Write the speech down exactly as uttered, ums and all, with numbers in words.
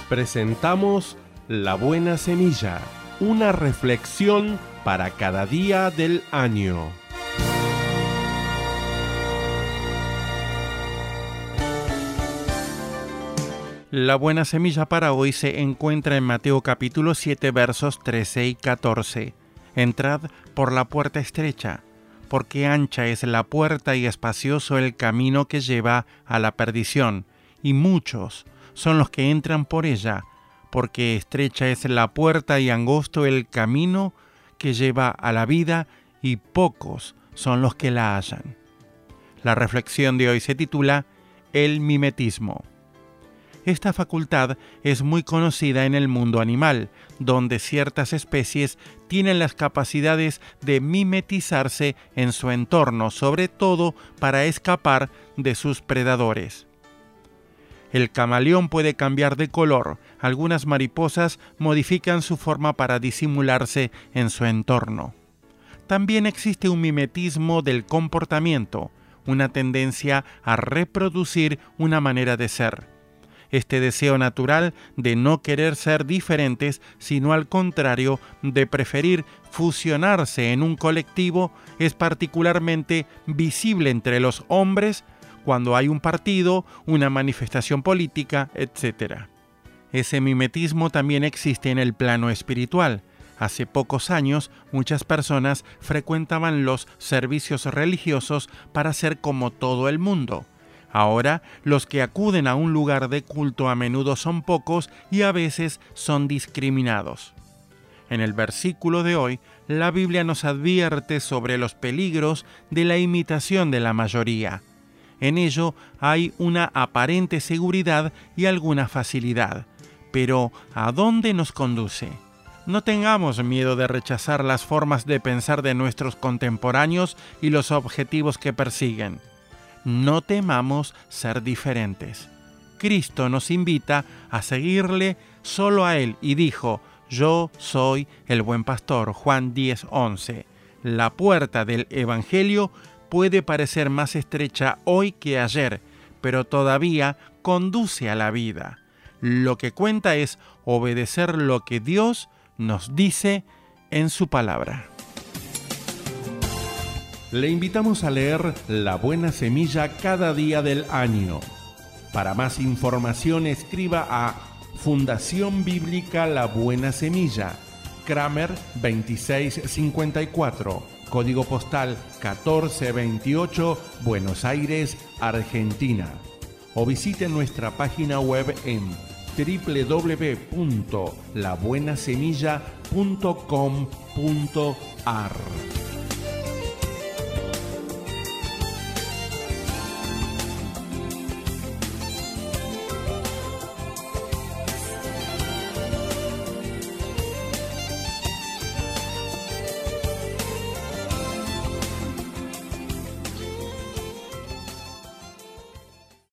Presentamos La Buena Semilla, una reflexión para cada día del año. La buena semilla para hoy se encuentra en Mateo capítulo siete, versos trece y catorce. Entrad por la puerta estrecha, porque ancha es la puerta y espacioso el camino que lleva a la perdición, y muchos son los que entran por ella, porque estrecha es la puerta y angosto el camino que lleva a la vida, y pocos son los que la hallan. La reflexión de hoy se titula El mimetismo. Esta facultad es muy conocida en el mundo animal, donde ciertas especies tienen las capacidades de mimetizarse en su entorno, sobre todo para escapar de sus predadores. El camaleón puede cambiar de color. Algunas mariposas modifican su forma para disimularse en su entorno. También existe un mimetismo del comportamiento, una tendencia a reproducir una manera de ser. Este deseo natural de no querer ser diferentes, sino al contrario, de preferir fusionarse en un colectivo, es particularmente visible entre los hombres cuando hay un partido, una manifestación política, etcétera. Ese mimetismo también existe en el plano espiritual. Hace pocos años, muchas personas frecuentaban los servicios religiosos para ser como todo el mundo. Ahora, los que acuden a un lugar de culto a menudo son pocos y a veces son discriminados. En el versículo de hoy, la Biblia nos advierte sobre los peligros de la imitación de la mayoría. En ello hay una aparente seguridad y alguna facilidad. Pero, ¿a dónde nos conduce? No tengamos miedo de rechazar las formas de pensar de nuestros contemporáneos y los objetivos que persiguen. No temamos ser diferentes. Cristo nos invita a seguirle solo a Él y dijo: Yo soy el buen pastor. Juan diez, once. La puerta del Evangelio puede parecer más estrecha hoy que ayer, pero todavía conduce a la vida. Lo que cuenta es obedecer lo que Dios nos dice en su palabra. Le invitamos a leer La Buena Semilla cada día del año. Para más información escriba a Fundación Bíblica La Buena Semilla, Kramer veintiséis cincuenta y cuatro, código postal catorce veintiocho, Buenos Aires, Argentina. O visite nuestra página web en doble u doble u doble u punto la buena semilla punto com punto a r.